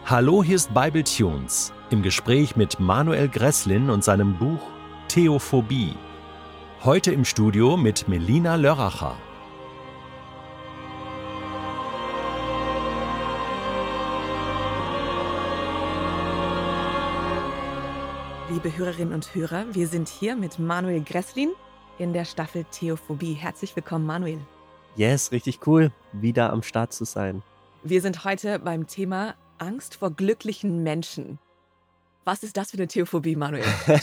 Hallo, hier ist Bible Tunes im Gespräch mit Manuel Gresslin und seinem Buch Theophobie. Heute im Studio mit Melina Lörracher. Liebe Hörerinnen und Hörer, wir sind hier mit Manuel Gresslin in der Staffel Theophobie. Herzlich willkommen, Manuel. Yes, richtig cool, wieder am Start zu sein. Wir sind heute beim Thema Angst vor glücklichen Menschen. Was ist das für eine Theophobie, Manuel?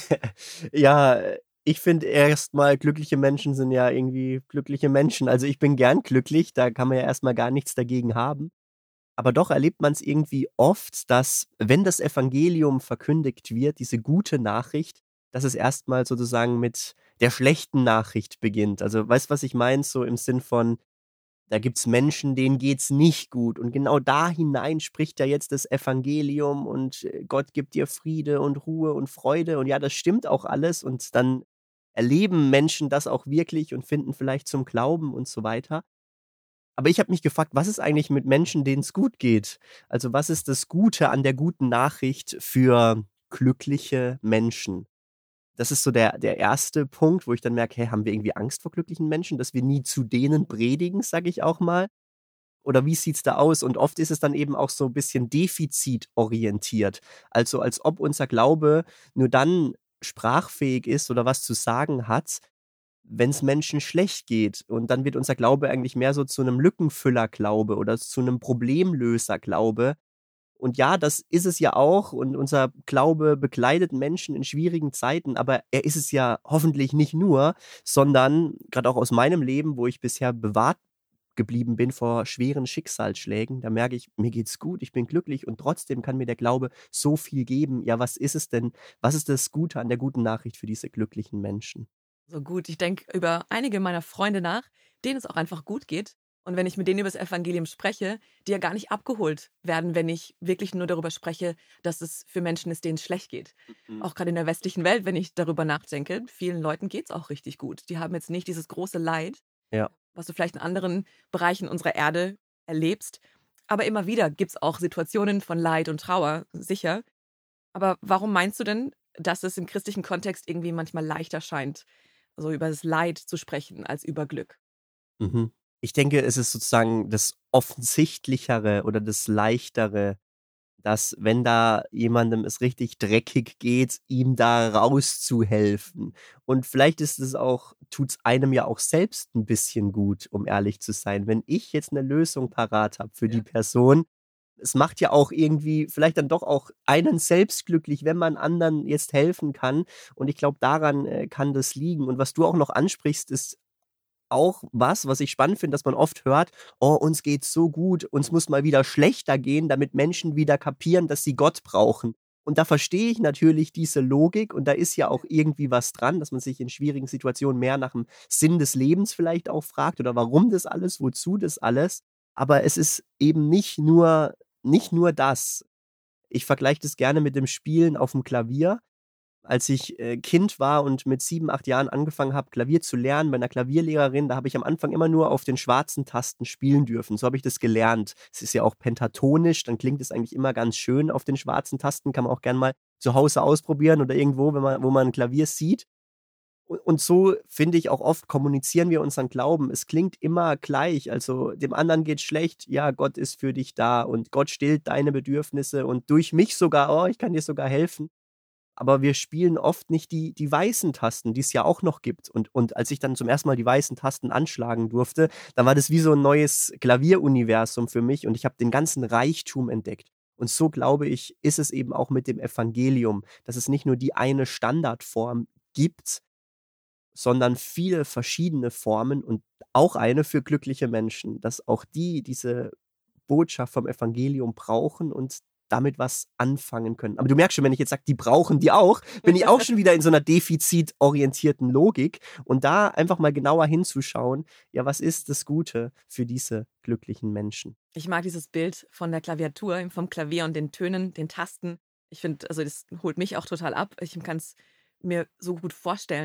Ja, ich finde erstmal, glückliche Menschen sind ja irgendwie glückliche Menschen. Also ich bin gern glücklich, da kann man ja erstmal gar nichts dagegen haben. Aber doch erlebt man es irgendwie oft, dass, wenn das Evangelium verkündigt wird, diese gute Nachricht, dass es erstmal sozusagen mit der schlechten Nachricht beginnt. Also weißt du, was ich meine? So im Sinn von, da gibt's Menschen, denen geht's nicht gut. Und genau da hinein spricht ja jetzt das Evangelium und Gott gibt dir Friede und Ruhe und Freude. Und ja, das stimmt auch alles. Und dann erleben Menschen das auch wirklich und finden vielleicht zum Glauben und so weiter. Aber ich habe mich gefragt, was ist eigentlich mit Menschen, denen es gut geht? Also was ist das Gute an der guten Nachricht für glückliche Menschen? Das ist so der erste Punkt, wo ich dann merke, hey, haben wir irgendwie Angst vor glücklichen Menschen, dass wir nie zu denen predigen, sage ich auch mal? Oder wie sieht's da aus? Und oft ist es dann eben auch so ein bisschen defizitorientiert. Also als ob unser Glaube nur dann sprachfähig ist oder was zu sagen hat, wenn es Menschen schlecht geht. Und dann wird unser Glaube eigentlich mehr so zu einem Lückenfüller-Glaube oder zu einem Problemlöser-Glaube. Und ja, das ist es ja auch. Und unser Glaube begleitet Menschen in schwierigen Zeiten. Aber er ist es ja hoffentlich nicht nur, sondern gerade auch aus meinem Leben, wo ich bisher bewahrt geblieben bin vor schweren Schicksalsschlägen, da merke ich, mir geht's gut, ich bin glücklich und trotzdem kann mir der Glaube so viel geben. Ja, was ist es denn? Was ist das Gute an der guten Nachricht für diese glücklichen Menschen? So gut, ich denke über einige meiner Freunde nach, denen es auch einfach gut geht. Und wenn ich mit denen über das Evangelium spreche, die ja gar nicht abgeholt werden, wenn ich wirklich nur darüber spreche, dass es für Menschen ist, denen es schlecht geht. Mhm. Auch gerade in der westlichen Welt, wenn ich darüber nachdenke, vielen Leuten geht es auch richtig gut. Die haben jetzt nicht dieses große Leid, Ja. was du vielleicht in anderen Bereichen unserer Erde erlebst. Aber immer wieder gibt es auch Situationen von Leid und Trauer, sicher. Aber warum meinst du denn, dass es im christlichen Kontext irgendwie manchmal leichter scheint, so über das Leid zu sprechen, als über Glück? Mhm. Ich denke, es ist sozusagen das Offensichtlichere oder das Leichtere, dass, wenn da jemandem es richtig dreckig geht, ihm da rauszuhelfen. Und vielleicht ist es auch, tut's einem ja auch selbst ein bisschen gut, um ehrlich zu sein. Wenn ich jetzt eine Lösung parat habe für die Person, es macht ja auch irgendwie vielleicht dann doch auch einen selbst glücklich, wenn man anderen jetzt helfen kann. Und ich glaube, daran kann das liegen. Und was du auch noch ansprichst, ist auch was ich spannend finde, dass man oft hört: „Oh, uns geht's so gut, uns muss mal wieder schlechter gehen, damit Menschen wieder kapieren, dass sie Gott brauchen.“ Und da verstehe ich natürlich diese Logik und da ist ja auch irgendwie was dran, dass man sich in schwierigen Situationen mehr nach dem Sinn des Lebens vielleicht auch fragt oder warum das alles, wozu das alles. Aber es ist eben nicht nur das. Ich vergleiche das gerne mit dem Spielen auf dem Klavier. Als ich Kind war und mit 7, 8 Jahren angefangen habe, Klavier zu lernen bei einer Klavierlehrerin, da habe ich am Anfang immer nur auf den schwarzen Tasten spielen dürfen. So habe ich das gelernt. Es ist ja auch pentatonisch, dann klingt es eigentlich immer ganz schön auf den schwarzen Tasten. Kann man auch gern mal zu Hause ausprobieren oder irgendwo, wenn man wo man 'n Klavier sieht. Und so finde ich auch oft kommunizieren wir unseren Glauben. Es klingt immer gleich. Also, dem anderen geht's schlecht, ja, Gott ist für dich da und Gott stillt deine Bedürfnisse und durch mich sogar, oh, ich kann dir sogar helfen. Aber wir spielen oft nicht die weißen Tasten, die es ja auch noch gibt. Und als ich dann zum ersten Mal die weißen Tasten anschlagen durfte, dann war das wie so ein neues Klavieruniversum für mich und ich habe den ganzen Reichtum entdeckt. Und so, glaube ich, ist es eben auch mit dem Evangelium, dass es nicht nur die eine Standardform gibt, sondern viele verschiedene Formen und auch eine für glückliche Menschen, dass auch die diese Botschaft vom Evangelium brauchen und damit was anfangen können. Aber du merkst schon, wenn ich jetzt sage, die brauchen die auch, bin ich auch schon wieder in so einer defizitorientierten Logik und da einfach mal genauer hinzuschauen, ja, was ist das Gute für diese glücklichen Menschen? Ich mag dieses Bild von der Klaviatur, vom Klavier und den Tönen, den Tasten. Ich finde, also das holt mich auch total ab. Ich kann es mir so gut vorstellen.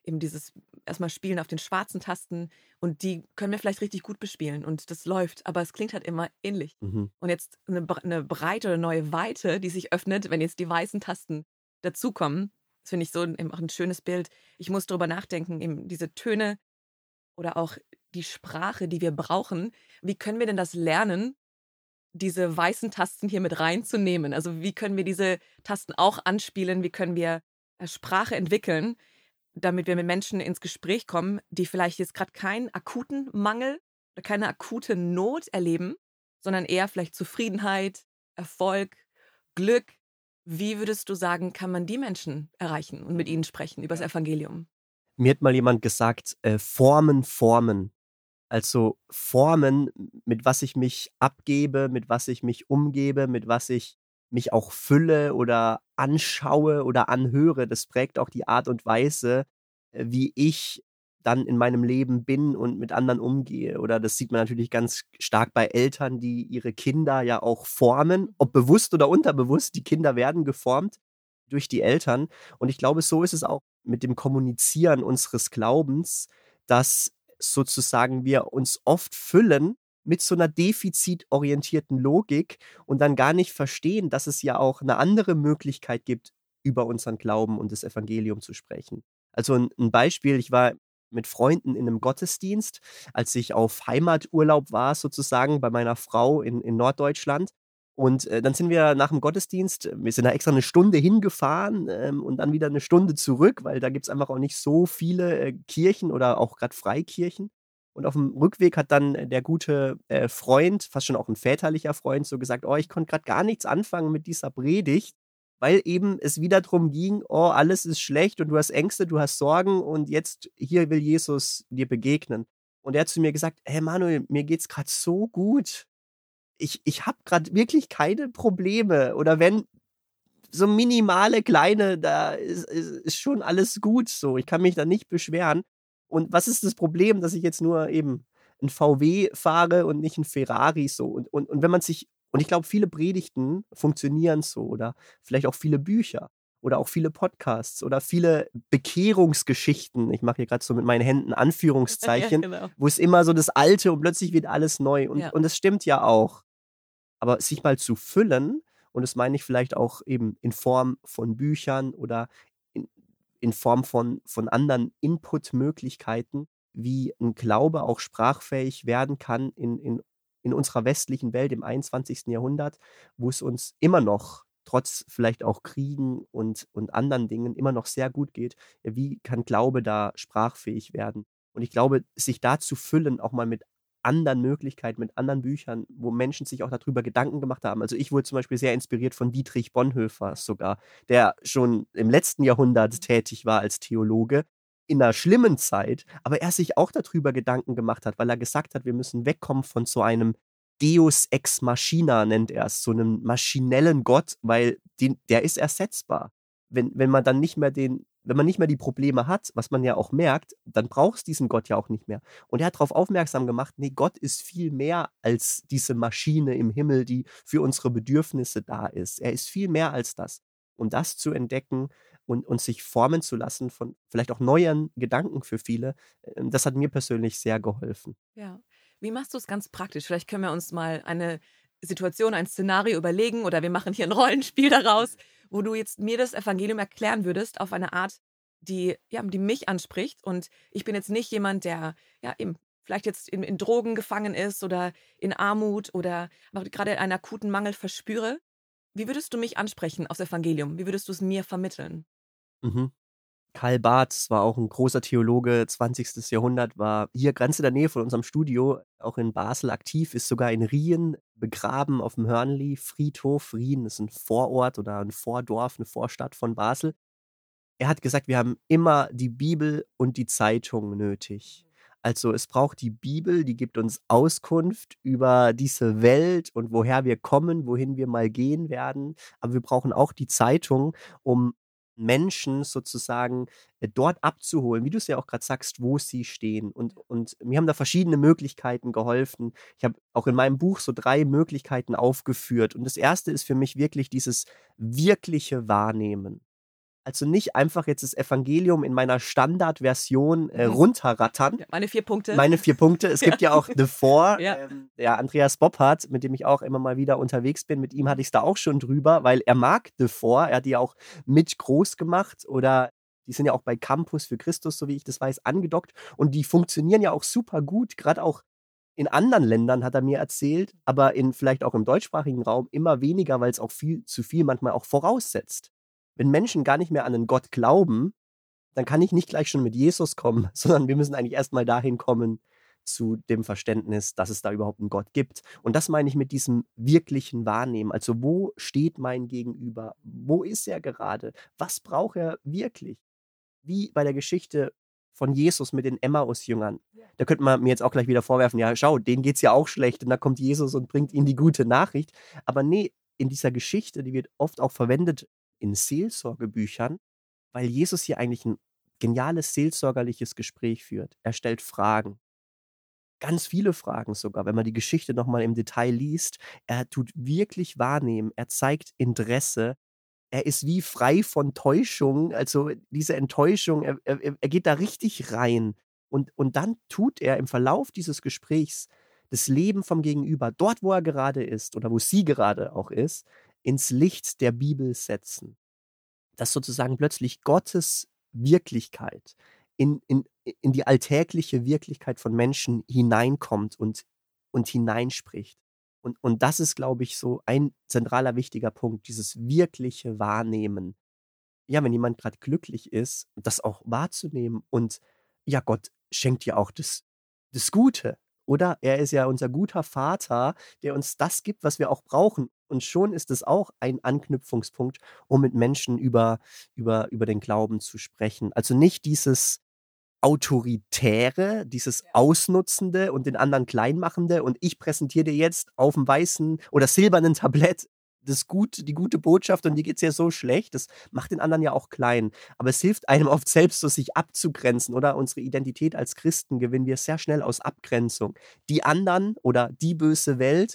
eben dieses erstmal Spielen auf den schwarzen Tasten und die können wir vielleicht richtig gut bespielen und das läuft, aber es klingt halt immer ähnlich. Mhm. Und jetzt eine breite oder neue Weite, die sich öffnet, wenn jetzt die weißen Tasten dazukommen. Das finde ich so eben auch ein schönes Bild. Ich muss darüber nachdenken, eben diese Töne oder auch die Sprache, die wir brauchen. Wie können wir denn das lernen, diese weißen Tasten hier mit reinzunehmen? Also wie können wir diese Tasten auch anspielen? Wie können wir Sprache entwickeln, damit wir mit Menschen ins Gespräch kommen, die vielleicht jetzt gerade keinen akuten Mangel oder keine akute Not erleben, sondern eher vielleicht Zufriedenheit, Erfolg, Glück. Wie würdest du sagen, kann man die Menschen erreichen und mit ihnen sprechen über das Evangelium? Mir hat mal jemand gesagt, Formen, Formen. Also Formen, mit was ich mich abgebe, mit was ich mich umgebe, mit was ich mich auch fülle oder anschaue oder anhöre. Das prägt auch die Art und Weise, wie ich dann in meinem Leben bin und mit anderen umgehe. Oder das sieht man natürlich ganz stark bei Eltern, die ihre Kinder ja auch formen, ob bewusst oder unterbewusst. Die Kinder werden geformt durch die Eltern. Und ich glaube, so ist es auch mit dem Kommunizieren unseres Glaubens, dass sozusagen wir uns oft füllen mit so einer defizitorientierten Logik und dann gar nicht verstehen, dass es ja auch eine andere Möglichkeit gibt, über unseren Glauben und das Evangelium zu sprechen. Also ein Beispiel, ich war mit Freunden in einem Gottesdienst, als ich auf Heimaturlaub war sozusagen bei meiner Frau in Norddeutschland. Und, dann sind wir nach dem Gottesdienst wir sind da extra eine Stunde hingefahren, und dann wieder eine Stunde zurück, weil da gibt's einfach auch nicht so viele, Kirchen oder auch gerade Freikirchen. Und auf dem Rückweg hat dann der gute, Freund, fast schon auch ein väterlicher Freund, so gesagt: „Oh, ich konnte gerade gar nichts anfangen mit dieser Predigt“, weil eben es wieder drum ging: „Oh, alles ist schlecht und du hast Ängste, du hast Sorgen und jetzt hier will Jesus dir begegnen.“ Und er hat zu mir gesagt: „Hey Manuel, mir geht's gerade so gut. Ich habe gerade wirklich keine Probleme oder wenn so minimale kleine, da ist schon alles gut so. Ich kann mich da nicht beschweren. Und was ist das Problem, dass ich jetzt nur eben 'n VW fahre und nicht 'n Ferrari so? Und wenn man sich und ich glaube, viele Predigten funktionieren so oder vielleicht auch viele Bücher oder auch viele Podcasts oder viele Bekehrungsgeschichten. Ich mache hier grad so mit meinen Händen Ja, Anführungszeichen, genau. wo es immer so das Alte und plötzlich wird alles neu. Und Ja. und das stimmt ja auch. Aber sich mal zu füllen, und das meine ich vielleicht auch eben in Form von Büchern oder in in Form von anderen Inputmöglichkeiten, wie 'n Glaube auch sprachfähig werden kann in unserer westlichen Welt im 21. Jahrhundert, wo es uns immer noch trotz vielleicht auch Kriegen und anderen Dingen immer noch sehr gut geht. Ja, wie kann Glaube da sprachfähig werden? Und ich glaube, sich da zu füllen, auch mal mit anderen Möglichkeiten, mit anderen Büchern, wo Menschen sich auch darüber Gedanken gemacht haben. Also, ich wurde zum Beispiel sehr inspiriert von Dietrich Bonhoeffer sogar, der schon im letzten Jahrhundert tätig war als Theologe, in 'ner schlimmen Zeit, aber er sich auch darüber Gedanken gemacht hat, weil er gesagt hat, wir müssen wegkommen von so einem Deus ex machina, nennt er's, so 'nem maschinellen Gott, weil der ist ersetzbar. Wenn man dann nicht mehr wenn man nicht mehr die Probleme hat, was man ja auch merkt, dann braucht's diesen Gott ja auch nicht mehr. Und er hat darauf aufmerksam gemacht, ne, Gott ist viel mehr als diese Maschine im Himmel, die für unsere Bedürfnisse da ist. Er ist viel mehr als das. Und das zu entdecken und sich formen zu lassen von vielleicht auch neuen Gedanken für viele, das hat mir persönlich sehr geholfen. Ja. Wie machst du es ganz praktisch? Vielleicht können wir uns mal eine Situation, ein Szenario überlegen oder wir machen hier ein Rollenspiel daraus, wo du jetzt mir das Evangelium erklären würdest auf eine Art, die, ja, die mich anspricht. Und ich bin jetzt nicht jemand, der ja eben vielleicht jetzt in Drogen gefangen ist oder in Armut oder aber gerade einen akuten Mangel verspüre. Wie würdest du mich ansprechen aufs Evangelium? Wie würdest du es mir vermitteln? Mhm. Karl Barth war auch ein großer Theologe, 20. Jahrhundert, war hier ganz in der Nähe von unserem Studio, auch in Basel aktiv, ist sogar in Rien begraben auf dem Hörnli-Friedhof. Rien ist ein Vorort oder ein Vordorf, eine Vorstadt von Basel. Er hat gesagt, wir haben immer die Bibel und die Zeitung nötig. Also, es braucht die Bibel, die gibt uns Auskunft über diese Welt und woher wir kommen, wohin wir mal gehen werden. Aber wir brauchen auch die Zeitung, um Menschen sozusagen, dort abzuholen, wie du es ja auch gerade sagst, wo sie stehen. Und mir haben da verschiedene Möglichkeiten geholfen. Ich habe auch in meinem Buch so 3 Möglichkeiten aufgeführt. Und das erste ist für mich wirklich dieses wirkliche Wahrnehmen. Also nicht einfach jetzt das Evangelium in meiner Standardversion Mhm. runterrattern. Ja, meine 4 Punkte. Meine 4 Punkte. Es gibt ja auch The Four. Ja. Der Andreas Boppard, mit dem ich auch immer mal wieder unterwegs bin, mit ihm hatte ich es da auch schon drüber, weil er mag The Four. Er hat die auch mit groß gemacht oder die sind ja auch bei Campus für Christus, so wie ich das weiß, angedockt. Und die funktionieren ja auch super gut, gerade auch in anderen Ländern, hat er mir erzählt, aber vielleicht auch im deutschsprachigen Raum immer weniger, weil es auch viel zu viel manchmal auch voraussetzt. Wenn Menschen gar nicht mehr an einen Gott glauben, dann kann ich nicht gleich schon mit Jesus kommen, sondern wir müssen eigentlich erstmal dahin kommen zu dem Verständnis, dass es da überhaupt einen Gott gibt. Und das meine ich mit diesem wirklichen Wahrnehmen. Also wo steht mein Gegenüber? Wo ist er gerade? Was braucht er wirklich? Wie bei der Geschichte von Jesus mit den Emmaus-Jüngern. Da könnte man mir jetzt auch gleich wieder vorwerfen, ja schau, denen geht's ja auch schlecht und da kommt Jesus und bringt ihnen die gute Nachricht. Aber nee, in dieser Geschichte, die wird oft auch verwendet in Seelsorgebüchern, weil Jesus hier eigentlich ein geniales seelsorgerliches Gespräch führt. Er stellt Fragen. Ganz viele Fragen sogar, wenn man die Geschichte nochmal im Detail liest. Er tut wirklich wahrnehmen, er zeigt Interesse, er ist wie frei von Täuschung, also diese Enttäuschung, er geht da richtig rein. Und dann tut er im Verlauf dieses Gesprächs das Leben vom Gegenüber, dort wo er gerade ist oder wo sie gerade auch ist, ins Licht der Bibel setzen. Dass sozusagen plötzlich Gottes Wirklichkeit in die alltägliche Wirklichkeit von Menschen hineinkommt und hineinspricht. Und das ist, glaube ich, so ein zentraler wichtiger Punkt, dieses wirkliche Wahrnehmen. Ja, wenn jemand gerade glücklich ist, das auch wahrzunehmen und ja, Gott schenkt ja auch das Gute, oder? Er ist ja unser guter Vater, der uns das gibt, was wir auch brauchen. Und schon ist es auch ein Anknüpfungspunkt, um mit Menschen über den Glauben zu sprechen. Also nicht dieses Autoritäre, dieses Ausnutzende und den anderen Kleinmachende und ich präsentiere dir jetzt auf dem weißen oder silbernen Tablett die gute Botschaft und dir geht's ja so schlecht. Das macht den anderen ja auch klein. Aber es hilft einem oft selbst, so sich abzugrenzen, oder? Unsere Identität als Christen gewinnen wir sehr schnell aus Abgrenzung. Die anderen oder die böse Welt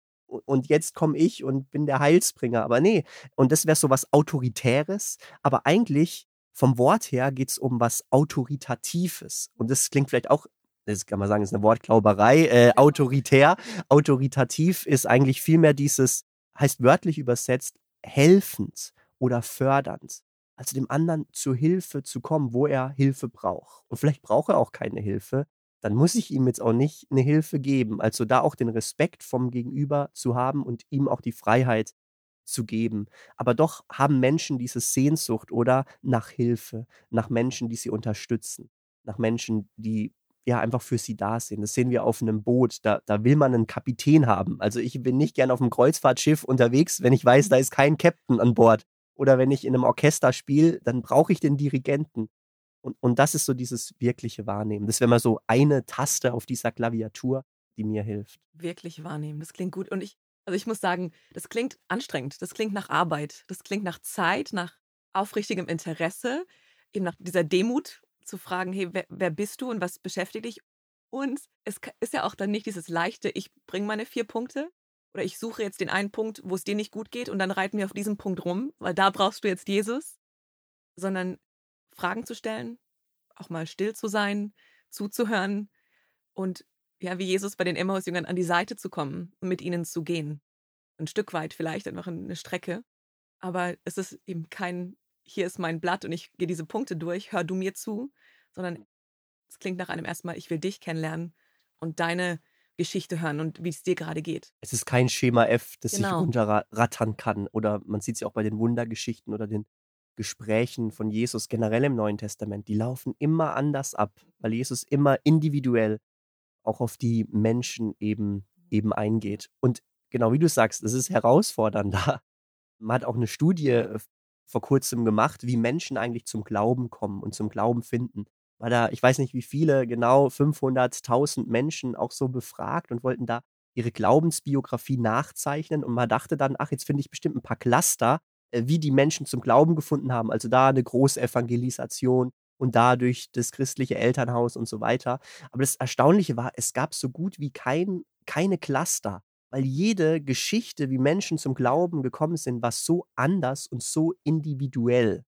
und jetzt komme ich und bin der Heilsbringer. Aber nee, und das wäre so was Autoritäres, aber eigentlich vom Wort her geht es um was Autoritatives. Und das klingt vielleicht auch, das kann man sagen, ist eine Wortklauberei, autoritär. Autoritativ ist eigentlich vielmehr heißt wörtlich übersetzt, helfend oder fördernd. Also dem anderen zur Hilfe zu kommen, wo er Hilfe braucht. Und vielleicht braucht er auch keine Hilfe, dann muss ich ihm jetzt auch nicht eine Hilfe geben. Also da auch den Respekt vom Gegenüber zu haben und ihm auch die Freiheit zu geben. Aber doch haben Menschen diese Sehnsucht oder nach Hilfe, nach Menschen, die sie unterstützen, nach Menschen, die ja einfach für sie da sind. Das sehen wir auf einem Boot. Da will man einen Kapitän haben. Also ich bin nicht gern auf einem Kreuzfahrtschiff unterwegs, wenn ich weiß, da ist kein Captain an Bord. Oder wenn ich in einem Orchester spiele, dann brauche ich den Dirigenten. Und das ist so dieses wirkliche Wahrnehmen. Das wäre mal so eine Taste auf dieser Klaviatur, die mir hilft. Wirklich wahrnehmen, das klingt gut. Und ich muss sagen, das klingt anstrengend, das klingt nach Arbeit, das klingt nach Zeit, nach aufrichtigem Interesse, eben nach dieser Demut zu fragen, hey, wer bist du und was beschäftigt dich? Und es ist ja auch dann nicht dieses leichte, ich bringe meine 4 Punkte oder ich suche jetzt den einen Punkt, wo es dir nicht gut geht und dann reiten wir auf diesem Punkt rum, weil da brauchst du jetzt Jesus, sondern Fragen zu stellen, auch mal still zu sein, zuzuhören und ja, wie Jesus bei den Emmaus-Jüngern an die Seite zu kommen und mit ihnen zu gehen. Ein Stück weit vielleicht, einfach eine Strecke. Aber es ist eben kein, hier ist mein Blatt und ich gehe diese Punkte durch, hör du mir zu, sondern es klingt nach einem erstmal, ich will dich kennenlernen und deine Geschichte hören und wie es dir gerade geht. Es ist kein Schema F, das ich Genau. runterrattern kann. Oder man sieht es ja auch bei den Wundergeschichten oder den Gesprächen von Jesus generell im Neuen Testament. Die laufen immer anders ab, weil Jesus immer individuell auch auf die Menschen eben eingeht. Und genau wie du sagst, es ist herausfordernder. Man hat auch eine Studie vor kurzem gemacht, wie Menschen eigentlich zum Glauben kommen und zum Glauben finden. War da, ich weiß nicht wie viele, genau 500.000 Menschen auch so befragt und wollten da ihre Glaubensbiografie nachzeichnen. Und man dachte dann, ach, jetzt finde ich bestimmt ein paar Cluster, wie die Menschen zum Glauben gefunden haben. Also da eine große Evangelisation und dadurch das christliche Elternhaus und so weiter. Aber das Erstaunliche war, es gab so gut wie keine Cluster, weil jede Geschichte, wie Menschen zum Glauben gekommen sind, war so anders und so individuell.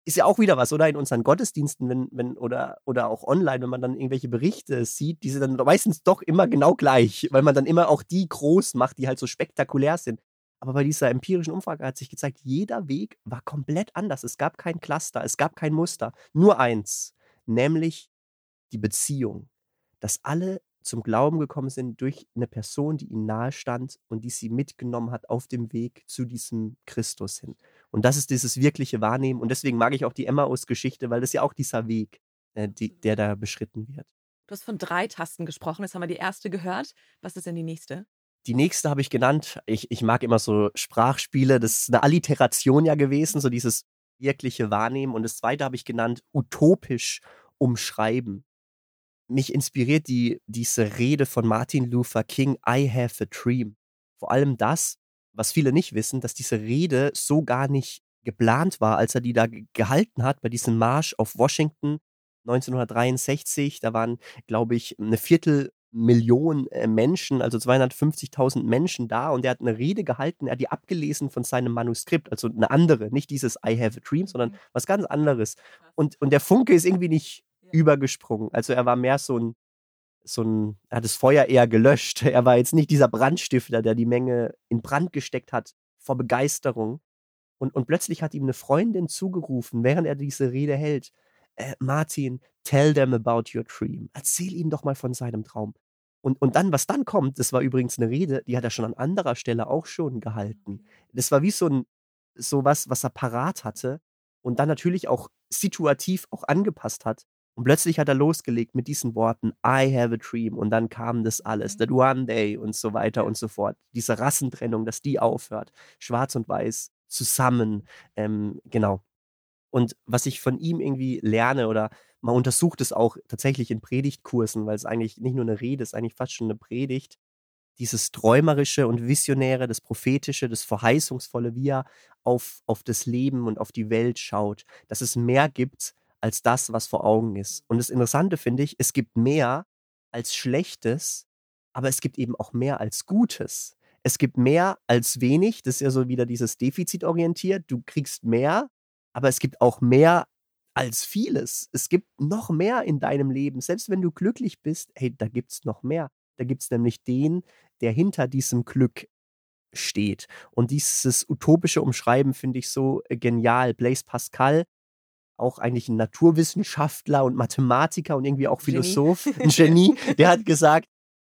ist ja auch wieder was, oder? In unseren Gottesdiensten, oder auch online, wenn man dann irgendwelche Berichte sieht, die sind dann meistens doch immer genau gleich, weil man dann immer auch die groß macht, die halt so spektakulär sind. Aber bei dieser empirischen Umfrage hat sich gezeigt, jeder Weg war komplett anders. Es gab kein Cluster, es gab kein Muster. Nur eins, nämlich die Beziehung. Dass alle zum Glauben gekommen sind durch eine Person, die ihnen nahe stand und die sie mitgenommen hat auf dem Weg zu diesem Christus hin. Und das ist dieses wirkliche Wahrnehmen. Und deswegen mag ich auch die Emmaus-Geschichte, weil das ja auch dieser Weg, der da beschritten wird. Du hast von 3 Tasten gesprochen. Jetzt haben wir die erste gehört. Was ist denn die nächste? Die nächste habe ich genannt. Ich mag immer so Sprachspiele. Das ist eine Alliteration ja gewesen, so dieses wirkliche Wahrnehmen. Und das zweite habe ich genannt, utopisch umschreiben. Mich inspiriert diese Rede von Martin Luther King, I have a dream. Vor allem das, was viele nicht wissen, dass diese Rede so gar nicht geplant war, als er die da gehalten hat bei diesem Marsch auf Washington 1963. Da waren, glaube ich, 250.000 Menschen, also 250.000 Menschen da, und er hat eine Rede gehalten, er hat die abgelesen von seinem Manuskript, also eine andere, nicht dieses I have a dream, sondern was ganz anderes. Und der Funke ist irgendwie nicht übergesprungen. Also er war mehr er hat das Feuer eher gelöscht. Er war jetzt nicht dieser Brandstifter, der die Menge in Brand gesteckt hat vor Begeisterung. Und plötzlich hat ihm eine Freundin zugerufen, während er diese Rede hält, Martin, tell them about your dream. Erzähl ihnen doch mal von seinem Traum. Und dann, was dann kommt, das war übrigens eine Rede, die hat er schon an anderer Stelle auch schon gehalten. Das war wie sowas, was er parat hatte und dann natürlich auch situativ auch angepasst hat. Und plötzlich hat er losgelegt mit diesen Worten, I have a dream. Und dann kam das alles, that one day und so weiter und so fort. Diese Rassentrennung, dass die aufhört. Schwarz und Weiß zusammen. Genau. Und was ich von ihm irgendwie lerne, oder man untersucht es auch tatsächlich in Predigtkursen, weil es eigentlich nicht nur eine Rede ist, eigentlich fast schon eine Predigt. Dieses Träumerische und Visionäre, das Prophetische, das Verheißungsvolle, wie er auf das Leben und auf die Welt schaut. Dass es mehr gibt als das, was vor Augen ist. Und das Interessante finde ich, es gibt mehr als Schlechtes, aber es gibt eben auch mehr als Gutes. Es gibt mehr als wenig, das ist ja so wieder dieses Defizitorientiert. Du kriegst mehr, aber es gibt auch mehr als vieles. Es gibt noch mehr in deinem Leben. Selbst wenn du glücklich bist, hey, da gibt's noch mehr. Da gibt's nämlich den, der hinter diesem Glück steht. Und dieses utopische Umschreiben finde ich so genial. Blaise Pascal, auch eigentlich ein Naturwissenschaftler und Mathematiker und irgendwie auch Philosoph, ein Genie, der hat gesagt,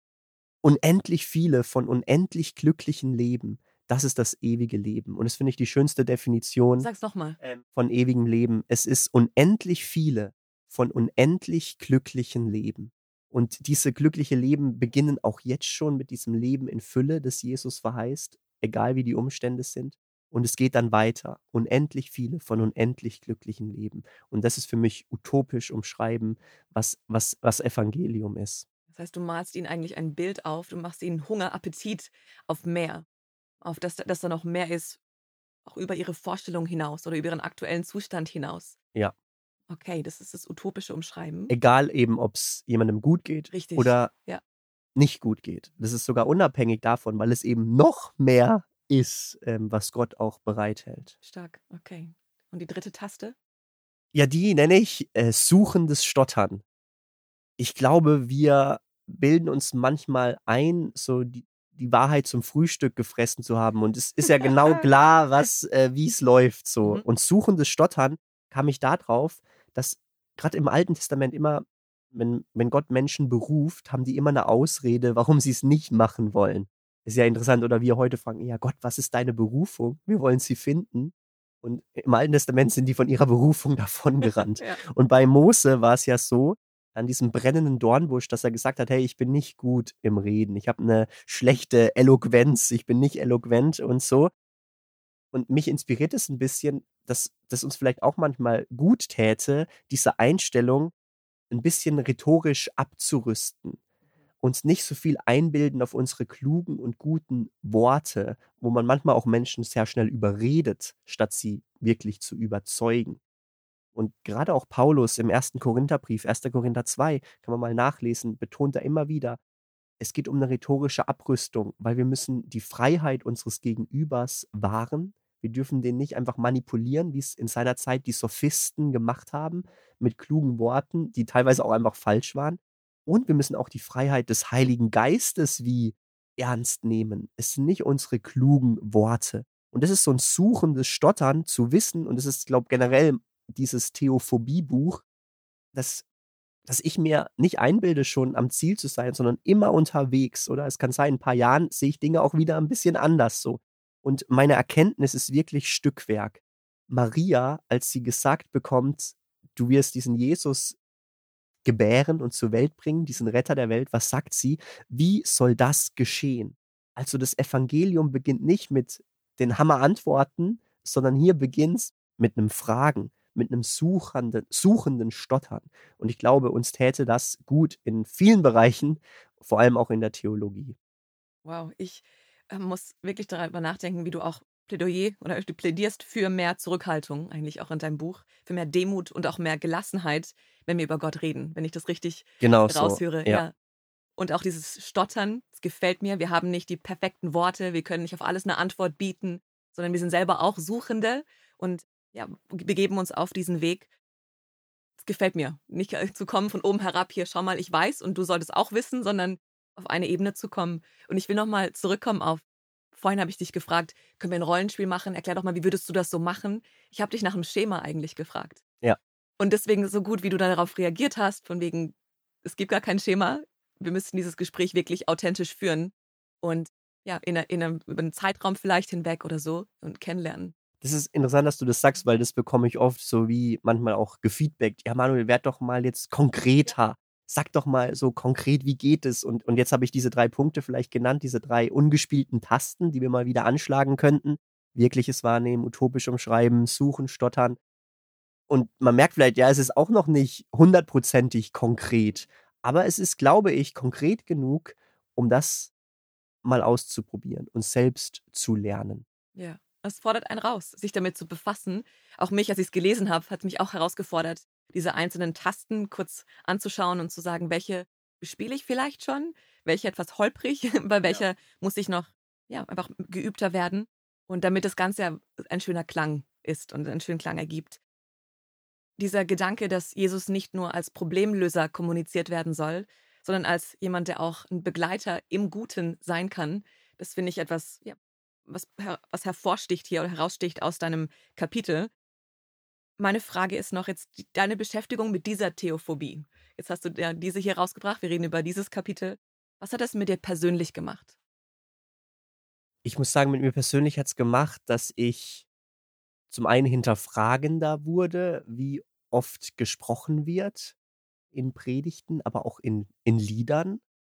unendlich viele von unendlich glücklichen Leben, das ist das ewige Leben. Und das finde ich die schönste Definition Sag's nochmal. Von ewigem Leben. Es ist unendlich viele von unendlich glücklichen Leben. Und diese glückliche Leben beginnen auch jetzt schon mit diesem Leben in Fülle, das Jesus verheißt, egal wie die Umstände sind. Und es geht dann weiter. Unendlich viele von unendlich glücklichen Leben. Und das ist für mich utopisch umschreiben, was Evangelium ist. Das heißt, du malst ihnen eigentlich ein Bild auf, du machst ihnen Hunger, Appetit auf mehr. Auf dass da noch mehr ist, auch über ihre Vorstellung hinaus oder über ihren aktuellen Zustand hinaus. Ja. Okay, das ist das utopische Umschreiben. Egal eben, ob es jemandem gut geht Richtig. oder Ja. nicht gut geht. Das ist sogar unabhängig davon, weil es eben noch mehr ist, was Gott auch bereithält. Stark, okay. Und die dritte Taste? Ja, die nenne ich suchendes Stottern. Ich glaube, wir bilden uns manchmal ein, so die Wahrheit zum Frühstück gefressen zu haben. Und es ist ja genau klar, wie es läuft so. Mhm. Und suchendes Stottern kam ich da drauf, dass gerade im Alten Testament immer, wenn Gott Menschen beruft, haben die immer eine Ausrede, warum sie es nicht machen wollen. Ist ja interessant, oder wir heute fragen, ja Gott, was ist deine Berufung? Wir wollen sie finden. Und im Alten Testament sind die von ihrer Berufung davongerannt. Ja. Und bei Mose war es ja so, an diesem brennenden Dornbusch, dass er gesagt hat, hey, ich bin nicht gut im Reden, ich habe eine schlechte Eloquenz, ich bin nicht eloquent und so. Und mich inspiriert es ein bisschen, dass uns vielleicht auch manchmal gut täte, diese Einstellung ein bisschen rhetorisch abzurüsten. Uns nicht so viel einbilden auf unsere klugen und guten Worte, wo man manchmal auch Menschen sehr schnell überredet, statt sie wirklich zu überzeugen. Und gerade auch Paulus im 1. Korintherbrief, 1. Korinther 2, kann man mal nachlesen, betont er immer wieder, es geht um eine rhetorische Abrüstung, weil wir müssen die Freiheit unseres Gegenübers wahren, Wir dürfen den nicht einfach manipulieren, wie es in seiner Zeit die Sophisten gemacht haben, mit klugen Worten, die teilweise auch einfach falsch waren. Und wir müssen auch die Freiheit des Heiligen Geistes wie ernst nehmen. Es sind nicht unsere klugen Worte. Und das ist so ein suchendes Stottern zu wissen, und das ist, glaube ich, generell dieses Theophobie-Buch, dass ich mir nicht einbilde, schon am Ziel zu sein, sondern immer unterwegs. Oder es kann sein, in ein paar Jahren sehe ich Dinge auch wieder ein bisschen anders so. Und meine Erkenntnis ist wirklich Stückwerk. Maria, als sie gesagt bekommt, du wirst diesen Jesus gebären und zur Welt bringen, diesen Retter der Welt, was sagt sie? Wie soll das geschehen? Also das Evangelium beginnt nicht mit den Hammerantworten, sondern hier beginnt es mit einem Fragen, mit einem suchenden Stottern. Und ich glaube, uns täte das gut in vielen Bereichen, vor allem auch in der Theologie. Wow, ich muss wirklich darüber nachdenken, wie du auch Plädoyer oder du plädierst für mehr Zurückhaltung, eigentlich auch in deinem Buch, für mehr Demut und auch mehr Gelassenheit, wenn wir über Gott reden, wenn ich das richtig Genau so, raushöre. ja. Ja. Und auch dieses Stottern, das gefällt mir. Wir haben nicht die perfekten Worte, wir können nicht auf alles eine Antwort bieten, sondern wir sind selber auch Suchende und ja, begeben uns auf diesen Weg. Das gefällt mir. Nicht zu kommen von oben herab, hier, schau mal, ich weiß und du solltest auch wissen, sondern auf eine Ebene zu kommen. Und ich will nochmal zurückkommen auf, vorhin habe ich dich gefragt, können wir ein Rollenspiel machen? Erklär doch mal, wie würdest du das so machen? Ich habe dich nach dem Schema eigentlich gefragt. Ja. Und deswegen so gut, wie du darauf reagiert hast, von wegen, es gibt gar kein Schema. Wir müssten dieses Gespräch wirklich authentisch führen und ja, über einen Zeitraum vielleicht hinweg oder so und kennenlernen. Das ist interessant, dass du das sagst, weil das bekomme ich oft so wie manchmal auch gefeedbackt. Ja, Manuel, werd doch mal jetzt konkreter. Sag doch mal so konkret, wie geht es? Und jetzt habe ich diese 3 Punkte vielleicht genannt, diese 3 ungespielten Tasten, die wir mal wieder anschlagen könnten. Wirkliches Wahrnehmen, utopisch umschreiben, suchen, stottern. Und man merkt vielleicht, ja, es ist auch noch nicht 100%ig konkret. Aber es ist, glaube ich, konkret genug, um das mal auszuprobieren und selbst zu lernen. Ja, es fordert einen raus, sich damit zu befassen. Auch mich, als ich es gelesen habe, hat mich auch herausgefordert, diese einzelnen Tasten kurz anzuschauen und zu sagen, welche bespiele ich vielleicht schon, welche etwas holprig, bei welcher muss ich noch einfach geübter werden. Und damit das Ganze ja ein schöner Klang ist und einen schönen Klang ergibt. Dieser Gedanke, dass Jesus nicht nur als Problemlöser kommuniziert werden soll, sondern als jemand, der auch ein Begleiter im Guten sein kann, das finde ich etwas, was hervorsticht hier oder heraussticht aus deinem Kapitel. Meine Frage ist noch jetzt deine Beschäftigung mit dieser Theophobie. Jetzt hast du ja diese hier rausgebracht, wir reden über dieses Kapitel. Was hat das mit dir persönlich gemacht? Ich muss sagen, mit mir persönlich hat es gemacht, dass ich zum einen hinterfragender wurde, wie oft gesprochen wird in Predigten, aber auch in Liedern.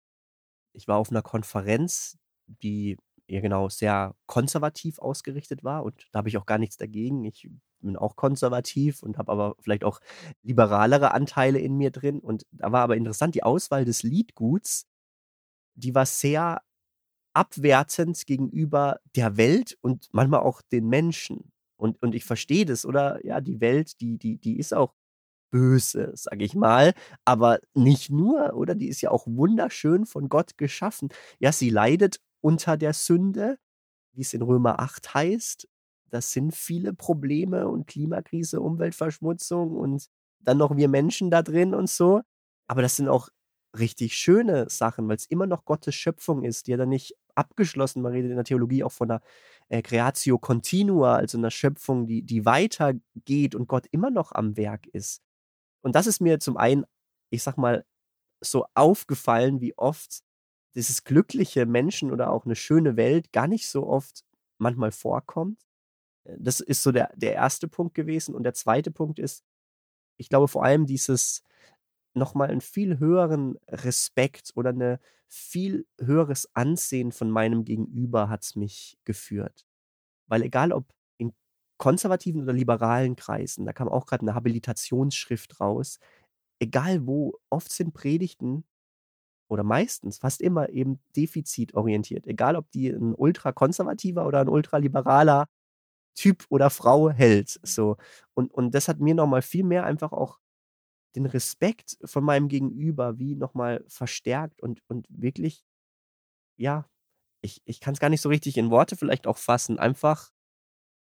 Ich war auf einer Konferenz, die ja genau sehr konservativ ausgerichtet war, und da habe ich auch gar nichts dagegen. Ich bin auch konservativ und habe aber vielleicht auch liberalere Anteile in mir drin, und da war aber interessant, die Auswahl des Liedguts, die war sehr abwertend gegenüber der Welt und manchmal auch den Menschen. Und ich verstehe das, oder? Ja, die Welt, die ist auch böse, sage ich mal, aber nicht nur, oder? Die ist ja auch wunderschön von Gott geschaffen. Ja, sie leidet unter der Sünde, wie es in Römer 8 heißt. Das sind viele Probleme und Klimakrise, Umweltverschmutzung und dann noch wir Menschen da drin und so. Aber das sind auch richtig schöne Sachen, weil es immer noch Gottes Schöpfung ist, die ja dann nicht abgeschlossen. Man redet in der Theologie auch von einer Creatio Continua, also einer Schöpfung, die weitergeht und Gott immer noch am Werk ist. Und das ist mir zum einen, ich sag mal, so aufgefallen, wie oft dieses glückliche Menschen oder auch eine schöne Welt gar nicht so oft manchmal vorkommt. Das ist so der erste Punkt gewesen. Und der zweite Punkt ist, ich glaube vor allem dieses nochmal einen viel höheren Respekt oder eine viel höheres Ansehen von meinem Gegenüber hat es mich geführt. Weil egal ob in konservativen oder liberalen Kreisen, da kam auch gerade eine Habilitationsschrift raus, egal wo, oft sind Predigten oder meistens, fast immer eben defizitorientiert. Egal ob die ein ultrakonservativer oder ein ultraliberaler Typ oder Frau hält. So. Und das hat mir nochmal viel mehr einfach auch den Respekt von meinem Gegenüber wie nochmal verstärkt und wirklich, ja, ich kann es gar nicht so richtig in Worte vielleicht auch fassen. Einfach,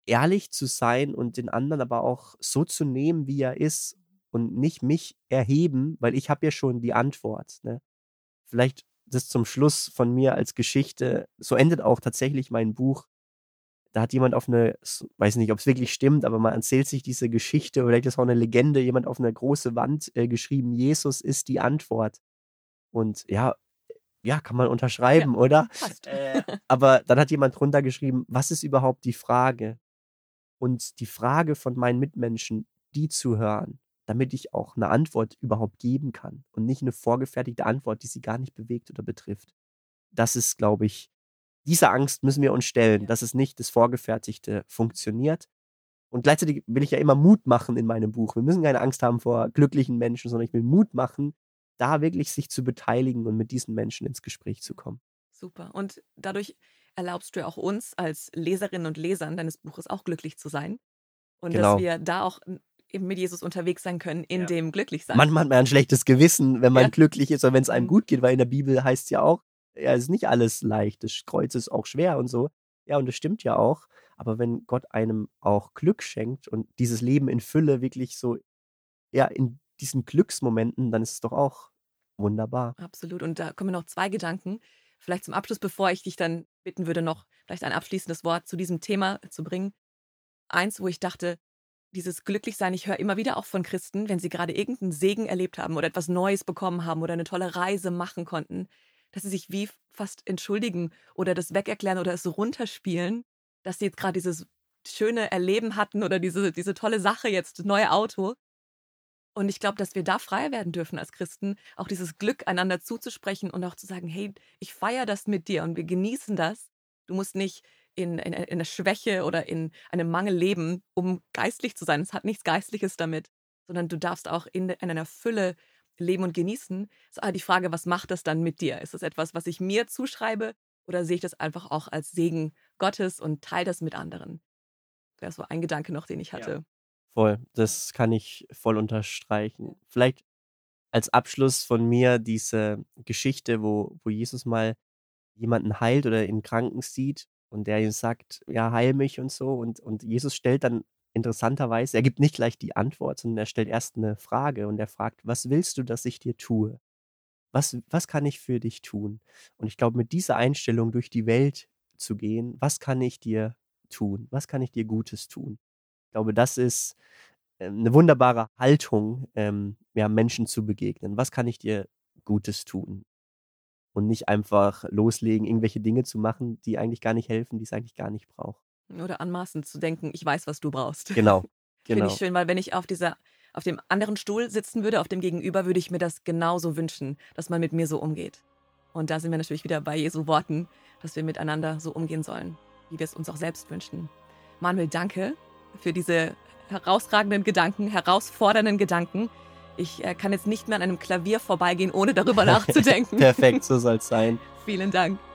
ehrlich zu sein und den anderen aber auch so zu nehmen, wie er ist und nicht mich erheben, weil ich habe ja schon die Antwort. Ne? Vielleicht das zum Schluss von mir als Geschichte. So endet auch tatsächlich mein Buch. Da hat jemand weiß nicht, ob es wirklich stimmt, aber man erzählt sich diese Geschichte, oder vielleicht ist auch eine Legende, jemand auf eine große Wand geschrieben, Jesus ist die Antwort. Und ja, kann man unterschreiben, Ja, oder? passt. Aber dann hat jemand drunter geschrieben, was ist überhaupt die Frage? Und die Frage von meinen Mitmenschen, die zu hören, damit ich auch eine Antwort überhaupt geben kann und nicht eine vorgefertigte Antwort, die sie gar nicht bewegt oder betrifft. Das ist, glaube ich, diese Angst müssen wir uns stellen, dass es nicht das Vorgefertigte funktioniert. Und gleichzeitig will ich ja immer Mut machen in meinem Buch. Wir müssen keine Angst haben vor glücklichen Menschen, sondern ich will Mut machen, da wirklich sich zu beteiligen und mit diesen Menschen ins Gespräch zu kommen. Super. Und dadurch erlaubst du ja auch uns als Leserinnen und Lesern deines Buches auch glücklich zu sein. Und Genau. dass wir da auch eben mit Jesus unterwegs sein können, in dem Glücklichsein. Manchmal hat man ein schlechtes Gewissen, wenn man glücklich ist oder wenn es einem Mhm. gut geht, weil in der Bibel heißt es ja auch, ja, es ist nicht alles leicht, das Kreuz ist auch schwer und so. Ja, und das stimmt ja auch. Aber wenn Gott einem auch Glück schenkt und dieses Leben in Fülle wirklich so, ja, in diesen Glücksmomenten, dann ist es doch auch wunderbar. Absolut. Und da kommen noch 2 Gedanken. Vielleicht zum Abschluss, bevor ich dich dann bitten würde, noch vielleicht ein abschließendes Wort zu diesem Thema zu bringen. Eins, wo ich dachte, dieses Glücklichsein, ich höre immer wieder auch von Christen, wenn sie gerade irgendeinen Segen erlebt haben oder etwas Neues bekommen haben oder eine tolle Reise machen konnten, dass sie sich wie fast entschuldigen oder das wegerklären oder es so runterspielen, dass sie jetzt gerade dieses schöne Erleben hatten oder diese tolle Sache jetzt, das neue Auto. Und ich glaube, dass wir da frei werden dürfen als Christen, auch dieses Glück einander zuzusprechen und auch zu sagen, hey, ich feiere das mit dir und wir genießen das. Du musst nicht in der Schwäche oder in einem Mangel leben, um geistlich zu sein. Es hat nichts Geistliches damit, sondern du darfst auch in einer Fülle leben und genießen. Es ist aber die Frage, was macht das dann mit dir? Ist das etwas, was ich mir zuschreibe oder sehe ich das einfach auch als Segen Gottes und teile das mit anderen? Das war so ein Gedanke noch, den ich hatte. Ja. Voll, das kann ich voll unterstreichen. Vielleicht als Abschluss von mir diese Geschichte, wo Jesus mal jemanden heilt oder ihn kranken sieht und der ihm sagt, ja, heil mich und so. Und Jesus stellt dann interessanterweise, er gibt nicht gleich die Antwort, sondern er stellt erst eine Frage und er fragt, was willst du, dass ich dir tue? Was kann ich für dich tun? Und ich glaube, mit dieser Einstellung durch die Welt zu gehen, was kann ich dir tun? Was kann ich dir Gutes tun? Ich glaube, das ist eine wunderbare Haltung, Menschen zu begegnen. Was kann ich dir Gutes tun? Und nicht einfach loslegen, irgendwelche Dinge zu machen, die eigentlich gar nicht helfen, die es eigentlich gar nicht braucht. Oder anmaßend zu denken, ich weiß, was du brauchst. Genau. Finde ich schön, weil wenn ich auf dem anderen Stuhl sitzen würde, auf dem Gegenüber, würde ich mir das genauso wünschen, dass man mit mir so umgeht. Und da sind wir natürlich wieder bei Jesu Worten, dass wir miteinander so umgehen sollen, wie wir es uns auch selbst wünschen. Manuel, danke für diese herausragenden Gedanken, herausfordernden Gedanken. Ich kann jetzt nicht mehr an einem Klavier vorbeigehen, ohne darüber nachzudenken. Perfekt, so soll es sein. Vielen Dank.